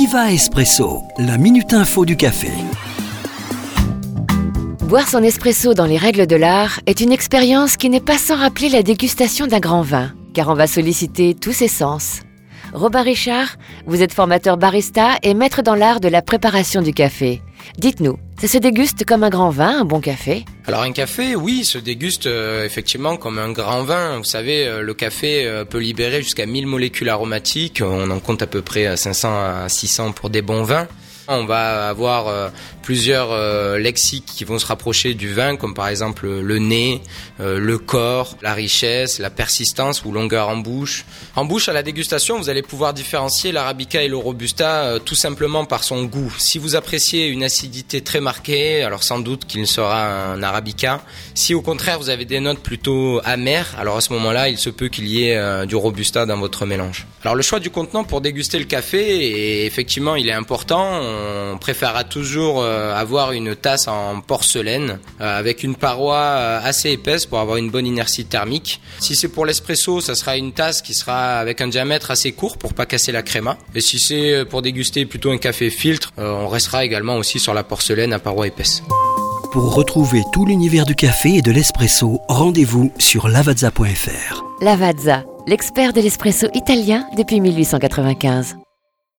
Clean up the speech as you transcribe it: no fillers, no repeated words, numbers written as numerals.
Viva Espresso, la minute info du café. Boire son espresso dans les règles de l'art est une expérience qui n'est pas sans rappeler la dégustation d'un grand vin, car on va solliciter tous ses sens. Robin Richard, vous êtes formateur barista et maître dans l'art de la préparation du café. Dites-nous, ça se déguste comme un grand vin, un bon café ? Alors un café, oui, se déguste effectivement comme un grand vin. Vous savez, le café peut libérer jusqu'à 1000 molécules aromatiques. On en compte à peu près 500 à 600 pour des bons vins. On va avoir plusieurs lexiques qui vont se rapprocher du vin, comme par exemple le nez, le corps, la richesse, la persistance ou longueur en bouche. En bouche, à la dégustation, vous allez pouvoir différencier l'arabica et le robusta tout simplement par son goût. Si vous appréciez une acidité très marquée, alors sans doute qu'il sera un arabica. Si au contraire vous avez des notes plutôt amères, alors à ce moment-là, il se peut qu'il y ait du robusta dans votre mélange. Alors le choix du contenant pour déguster le café, et effectivement, il est important. On préférera toujours avoir une tasse en porcelaine avec une paroi assez épaisse pour avoir une bonne inertie thermique. Si c'est pour l'espresso, ça sera une tasse qui sera avec un diamètre assez court pour pas casser la créma. Et si c'est pour déguster plutôt un café filtre, on restera également aussi sur la porcelaine à paroi épaisse. Pour retrouver tout l'univers du café et de l'espresso, rendez-vous sur lavazza.fr. Lavazza, l'expert de l'espresso italien depuis 1895.